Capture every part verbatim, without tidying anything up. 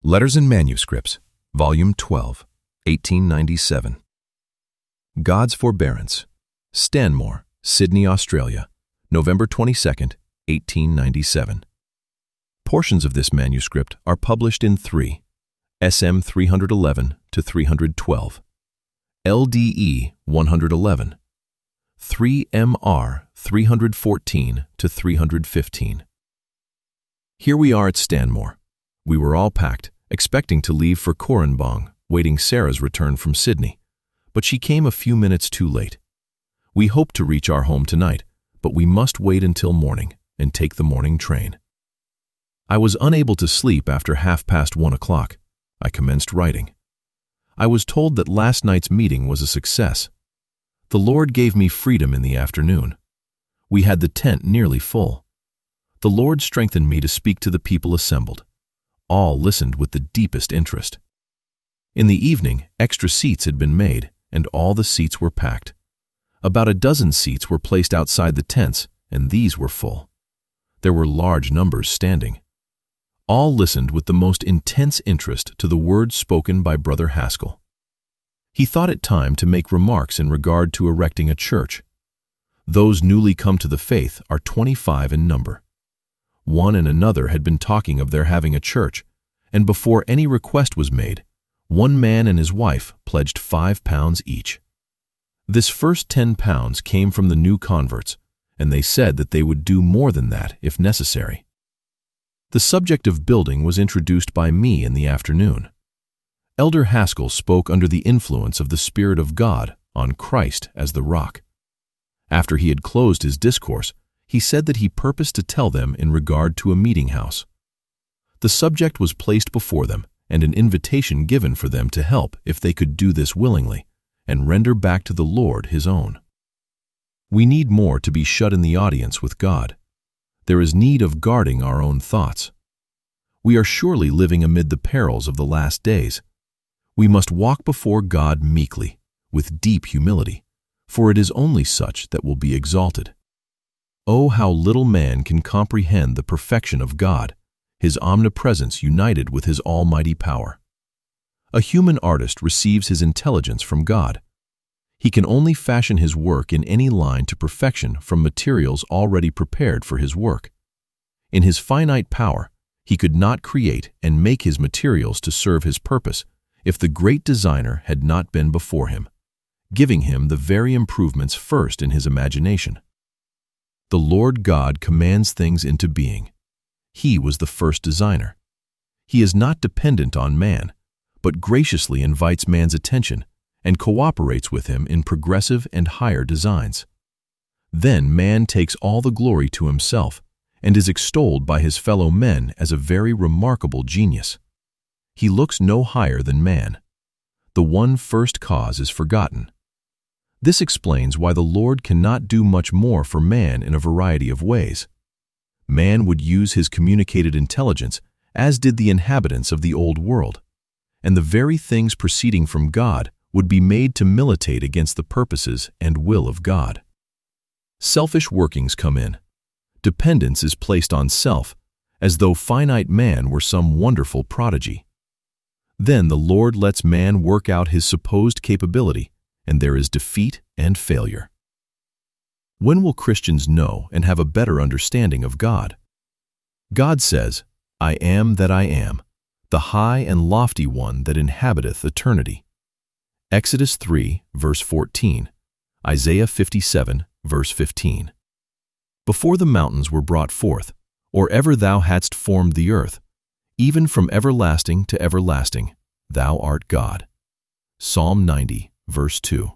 Letters and Manuscripts, Volume twelve, eighteen ninety-seven. God's Forbearance, Stanmore, Sydney, Australia, November twenty-second, eighteen ninety-seven. Portions of this manuscript are published in three, S M three eleven to three twelve, L D E one eleven, three M R three fourteen to three fifteen. Here we are at Stanmore. We were all packed, expecting to leave for Korenbong, waiting Sarah's return from Sydney, but she came a few minutes too late. We hoped to reach our home tonight, but we must wait until morning and take the morning train. I was unable to sleep after half past one o'clock. I commenced writing. I was told that last night's meeting was a success. The Lord gave me freedom in the afternoon. We had the tent nearly full. The Lord strengthened me to speak to the people assembled. All listened with the deepest interest. In the evening, extra seats had been made, and all the seats were packed. About a dozen seats were placed outside the tents, and these were full. There were large numbers standing. All listened with the most intense interest to the words spoken by Brother Haskell. He thought it time to make remarks in regard to erecting a church. Those newly come to the faith are twenty-five in number. One and another had been talking of their having a church, and before any request was made, one man and his wife pledged five pounds each. This first ten pounds came from the new converts, and they said that they would do more than that if necessary. The subject of building was introduced by me in the afternoon. Elder Haskell spoke under the influence of the Spirit of God on Christ as the rock. After he had closed his discourse, he said that he purposed to tell them in regard to a meeting house. The subject was placed before them, and an invitation given for them to help if they could do this willingly, and render back to the Lord his own. We need more to be shut in the audience with God. There is need of guarding our own thoughts. We are surely living amid the perils of the last days. We must walk before God meekly, with deep humility, for it is only such that will be exalted. Oh, how little man can comprehend the perfection of God, his omnipresence united with his almighty power. A human artist receives his intelligence from God. He can only fashion his work in any line to perfection from materials already prepared for his work. In his finite power, he could not create and make his materials to serve his purpose if the great designer had not been before him, giving him the very improvements first in his imagination. The Lord God commands things into being. He was the first designer. He is not dependent on man, but graciously invites man's attention and cooperates with him in progressive and higher designs. Then man takes all the glory to himself and is extolled by his fellow men as a very remarkable genius. He looks no higher than man. The one first cause is forgotten. This explains why the Lord cannot do much more for man in a variety of ways. Man would use his communicated intelligence as did the inhabitants of the old world, and the very things proceeding from God would be made to militate against the purposes and will of God. Selfish workings come in. Dependence is placed on self, as though finite man were some wonderful prodigy. Then the Lord lets man work out his supposed capability, and there is defeat and failure. When will Christians know and have a better understanding of God? God says, "I am that I am, the high and lofty one that inhabiteth eternity." Exodus three, verse fourteen, Isaiah fifty-seven, verse fifteen. Before the mountains were brought forth, or ever thou hadst formed the earth, even from everlasting to everlasting, thou art God. Psalm ninety, verse two.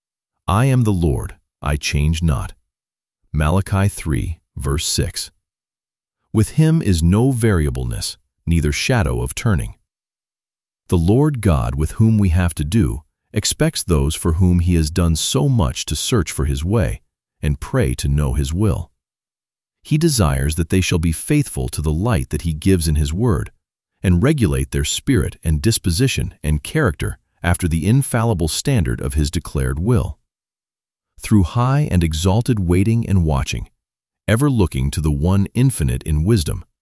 I am the Lord, I change not. Malachi three, verse six. With him is no variableness, neither shadow of turning. The Lord God with whom we have to do expects those for whom he has done so much to search for his way and pray to know his will. He desires that they shall be faithful to the light that he gives in his word and regulate their spirit and disposition and character after the infallible standard of his declared will. Through high and exalted waiting and watching, ever looking to the one infinite in wisdom,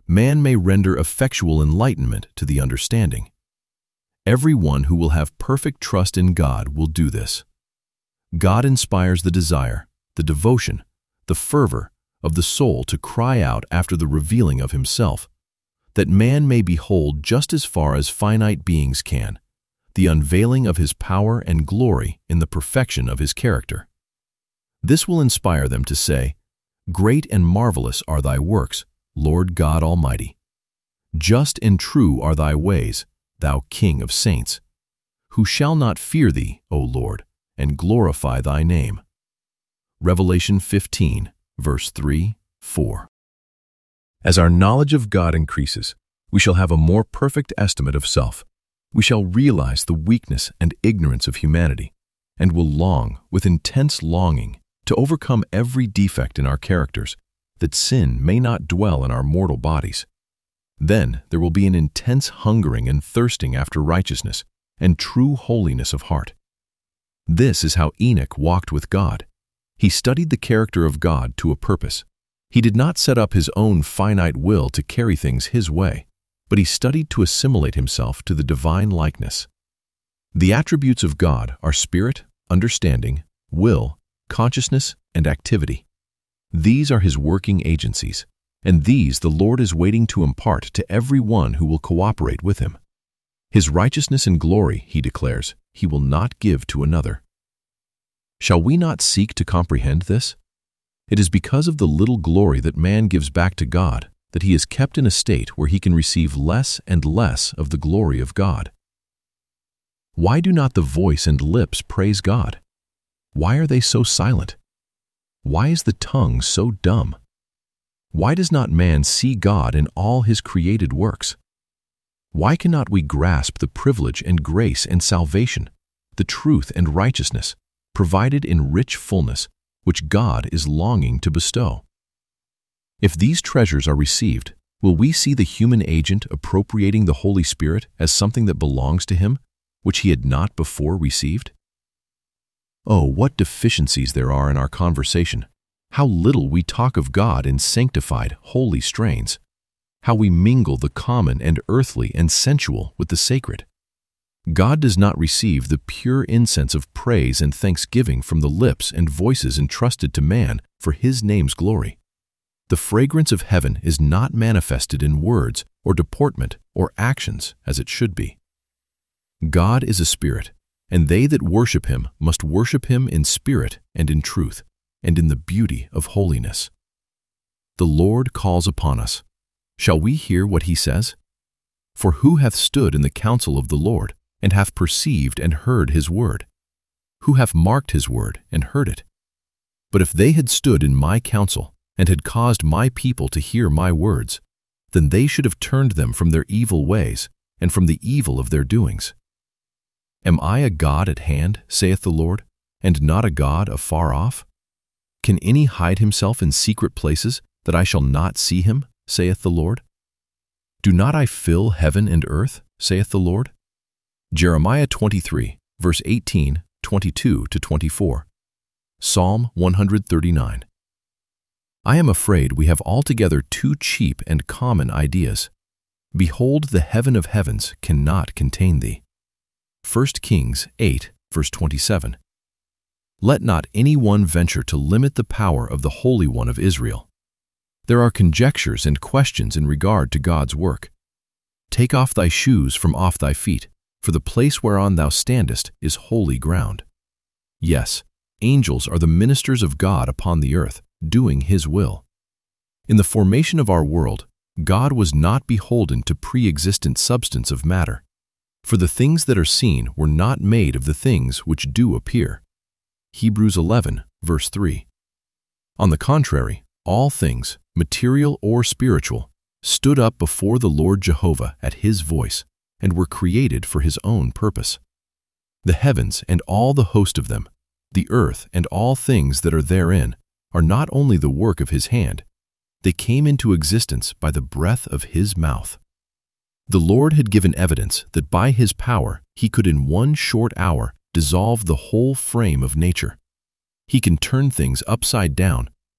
man may render effectual enlightenment to the understanding. Every one who will have perfect trust in God will do this. God inspires the desire, the devotion, the fervor of the soul to cry out after the revealing of himself, that man may behold just as far as finite beings can, the unveiling of his power and glory in the perfection of his character. This will inspire them to say, "Great and marvelous are thy works, Lord God Almighty. Just and true are thy ways, thou King of saints. Who shall not fear thee, O Lord, and glorify thy name?" Revelation fifteen, verse three, four. As our knowledge of God increases, we shall have a more perfect estimate of self. We shall realize the weakness and ignorance of humanity, and will long, with intense longing, to overcome every defect in our characters, that sin may not dwell in our mortal bodies. Then there will be an intense hungering and thirsting after righteousness and true holiness of heart. This is how Enoch walked with God. He studied the character of God to a purpose. He did not set up his own finite will to carry things his way, but he studied to assimilate himself to the divine likeness. The attributes of God are spirit, understanding, will, consciousness, and activity. These are his working agencies, and these the Lord is waiting to impart to every one who will cooperate with him. His righteousness and glory, he declares, he will not give to another. Shall we not seek to comprehend this? It is because of the little glory that man gives back to God that he is kept in a state where he can receive less and less of the glory of God. Why do not the voice and lips praise God? Why are they so silent? Why is the tongue so dumb? Why does not man see God in all his created works? Why cannot we grasp the privilege and grace and salvation, the truth and righteousness, provided in rich fullness, which God is longing to bestow? If these treasures are received, will we see the human agent appropriating the Holy Spirit as something that belongs to him, which he had not before received? Oh, what deficiencies there are in our conversation! How little we talk of God in sanctified, holy strains! How we mingle the common and earthly and sensual with the sacred! God does not receive the pure incense of praise and thanksgiving from the lips and voices entrusted to man for his name's glory. The fragrance of heaven is not manifested in words or deportment or actions as it should be. God is a spirit, and they that worship him must worship him in spirit and in truth, and in the beauty of holiness. The Lord calls upon us. Shall we hear what he says? For who hath stood in the counsel of the Lord, and hath perceived and heard his word? Who hath marked his word and heard it? But if they had stood in my counsel, and had caused my people to hear my words, then they should have turned them from their evil ways, and from the evil of their doings. Am I a God at hand, saith the Lord, and not a God afar off? Can any hide himself in secret places, that I shall not see him, saith the Lord? Do not I fill heaven and earth, saith the Lord? Jeremiah twenty-three, verse eighteen, twenty-two to twenty-four. Psalm one thirty-nine. I am afraid we have altogether too cheap and common ideas. Behold, the heaven of heavens cannot contain thee. First Kings eight, verse twenty-seven. Let not any one venture to limit the power of the Holy One of Israel. There are conjectures and questions in regard to God's work. Take off thy shoes from off thy feet, for the place whereon thou standest is holy ground. Yes, angels are the ministers of God upon the earth, doing his will. In the formation of our world, God was not beholden to pre-existent substance of matter, for the things that are seen were not made of the things which do appear. Hebrews eleven, verse three. On the contrary, all things, material or spiritual, stood up before the Lord Jehovah at his voice, and were created for his own purpose. The heavens and all the host of them, the earth and all things that are therein, are not only the work of his hand, they came into existence by the breath of his mouth. The Lord had given evidence that by his power he could in one short hour dissolve the whole frame of nature. He can turn things upside down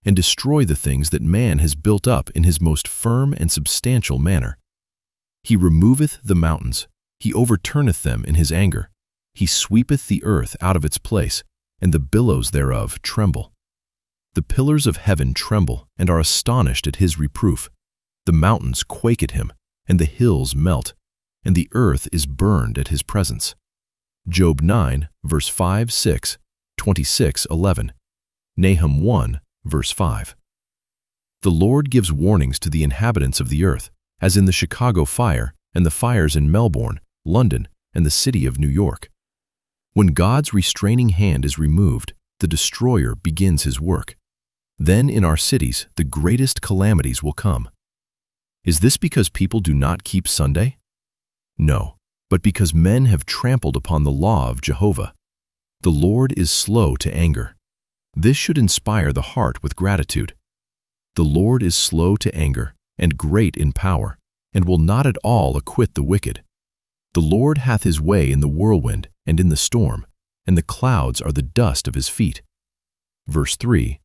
and destroy the things that man has built up in his most firm and substantial manner. He removeth the mountains, he overturneth them in his anger. He sweepeth the earth out of its place, and the billows thereof tremble. The pillars of heaven tremble and are astonished at his reproof. The mountains quake at him, and the hills melt, and the earth is burned at his presence. Job nine, verse five, six, twenty-six, eleven, Nahum one, verse five. The Lord gives warnings to the inhabitants of the earth, as in the Chicago fire and the fires in Melbourne, London, and the city of New York. When God's restraining hand is removed, the destroyer begins his work. Then in our cities the greatest calamities will come. Is this because people do not keep Sunday? No, but because men have trampled upon the law of Jehovah. The Lord is slow to anger. This should inspire the heart with gratitude. The Lord is slow to anger and great in power, and will not at all acquit the wicked. The Lord hath his way in the whirlwind and in the storm, and the clouds are the dust of his feet. Verse three.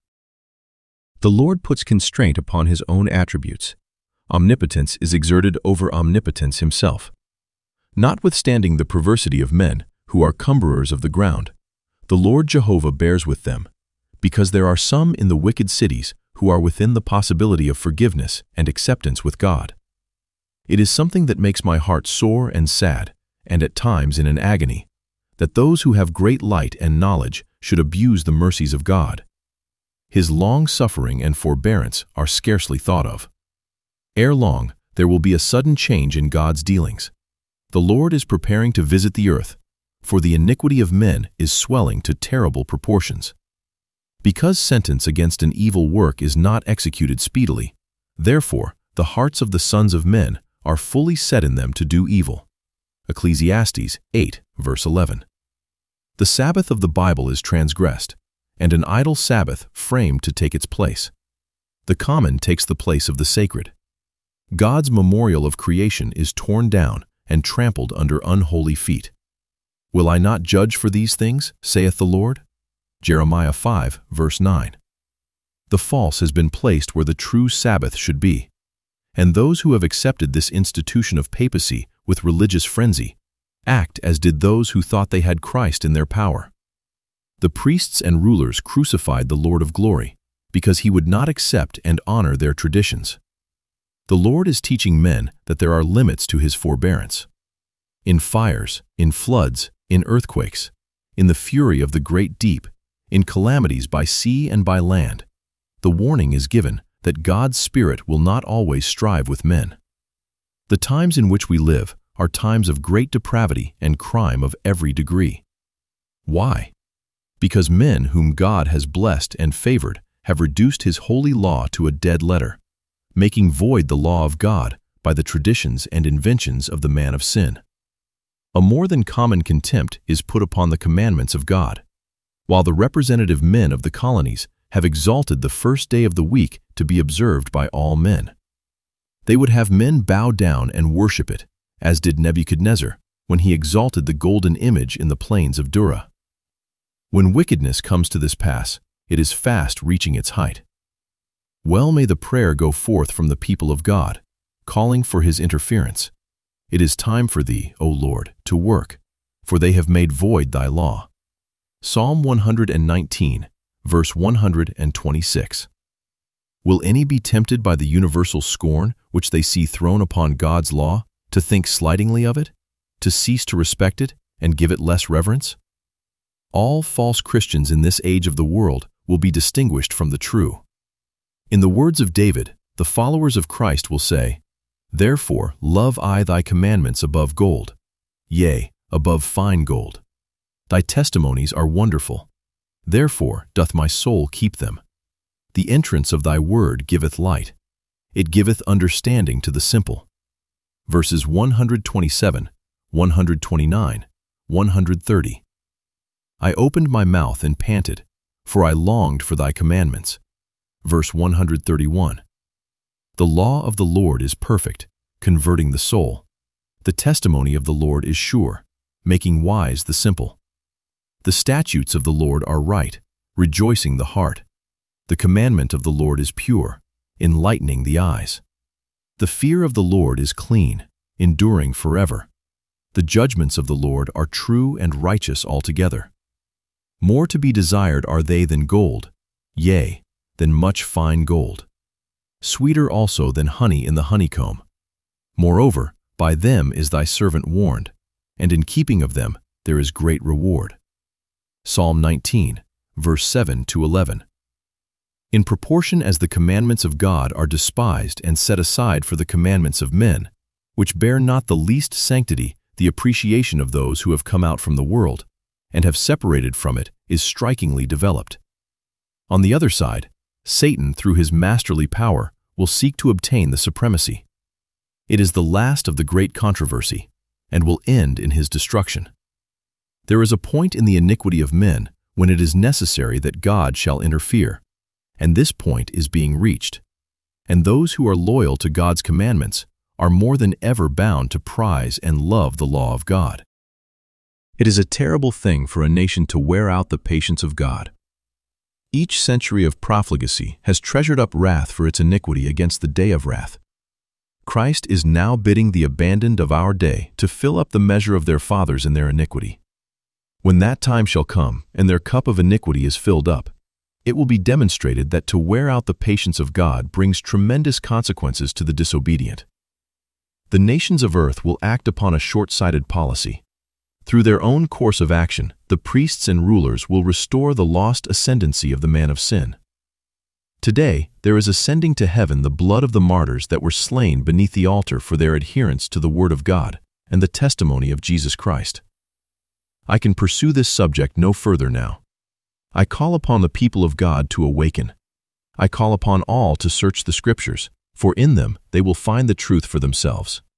The Lord puts constraint upon his own attributes. Omnipotence is exerted over omnipotence himself. Notwithstanding the perversity of men, who are cumberers of the ground, the Lord Jehovah bears with them, because there are some in the wicked cities who are within the possibility of forgiveness and acceptance with God. It is something that makes my heart sore and sad, and at times in an agony, that those who have great light and knowledge should abuse the mercies of God. His long-suffering and forbearance are scarcely thought of. Ere long, there will be a sudden change in God's dealings. The Lord is preparing to visit the earth, for the iniquity of men is swelling to terrible proportions. Because sentence against an evil work is not executed speedily, therefore the hearts of the sons of men are fully set in them to do evil. Ecclesiastes eight, verse eleven. The Sabbath of the Bible is transgressed, and an idle Sabbath framed to take its place. The common takes the place of the sacred. God's memorial of creation is torn down and trampled under unholy feet. Will I not judge for these things, saith the Lord? Jeremiah five, verse nine. The false has been placed where the true Sabbath should be, and those who have accepted this institution of papacy with religious frenzy act as did those who thought they had Christ in their power. The priests and rulers crucified the Lord of glory because he would not accept and honor their traditions. The Lord is teaching men that there are limits to his forbearance. In fires, in floods, in earthquakes, in the fury of the great deep, in calamities by sea and by land, the warning is given that God's Spirit will not always strive with men. The times in which we live are times of great depravity and crime of every degree. Why? Because men whom God has blessed and favored have reduced his holy law to a dead letter, making void the law of God by the traditions and inventions of the man of sin. A more than common contempt is put upon the commandments of God, while the representative men of the colonies have exalted the first day of the week to be observed by all men. They would have men bow down and worship it, as did Nebuchadnezzar when he exalted the golden image in the plains of Dura. When wickedness comes to this pass, it is fast reaching its height. Well may the prayer go forth from the people of God, calling for his interference. It is time for thee, O Lord, to work, for they have made void thy law. Psalm one hundred nineteen, verse one hundred twenty-six. Will any be tempted by the universal scorn which they see thrown upon God's law, to think slightingly of it, to cease to respect it, and give it less reverence? All false Christians in this age of the world will be distinguished from the true. In the words of David, the followers of Christ will say, "Therefore love I thy commandments above gold, yea, above fine gold. Thy testimonies are wonderful. Therefore doth my soul keep them. The entrance of thy word giveth light. It giveth understanding to the simple." Verses one hundred twenty-seven, one hundred twenty-nine, one hundred thirty. I opened my mouth and panted, for I longed for thy commandments. Verse one hundred thirty-one. The law of the Lord is perfect, converting the soul. The testimony of the Lord is sure, making wise the simple. The statutes of the Lord are right, rejoicing the heart. The commandment of the Lord is pure, enlightening the eyes. The fear of the Lord is clean, enduring forever. The judgments of the Lord are true and righteous altogether. More to be desired are they than gold, yea, than much fine gold. Sweeter also than honey in the honeycomb. Moreover, by them is thy servant warned, and in keeping of them there is great reward. Psalm nineteen, verse seven to eleven. In proportion as the commandments of God are despised and set aside for the commandments of men, which bear not the least sanctity, the appreciation of those who have come out from the world, and have separated from it, is strikingly developed. On the other side, Satan, through his masterly power, will seek to obtain the supremacy. It is the last of the great controversy, and will end in his destruction. There is a point in the iniquity of men when it is necessary that God shall interfere, and this point is being reached. And those who are loyal to God's commandments are more than ever bound to prize and love the law of God. It is a terrible thing for a nation to wear out the patience of God. Each century of profligacy has treasured up wrath for its iniquity against the day of wrath. Christ is now bidding the abandoned of our day to fill up the measure of their fathers in their iniquity. When that time shall come, and their cup of iniquity is filled up, it will be demonstrated that to wear out the patience of God brings tremendous consequences to the disobedient. The nations of earth will act upon a short-sighted policy. Through their own course of action, the priests and rulers will restore the lost ascendancy of the man of sin. Today, there is ascending to heaven the blood of the martyrs that were slain beneath the altar for their adherence to the Word of God and the testimony of Jesus Christ. I can pursue this subject no further now. I call upon the people of God to awaken. I call upon all to search the Scriptures, for in them they will find the truth for themselves.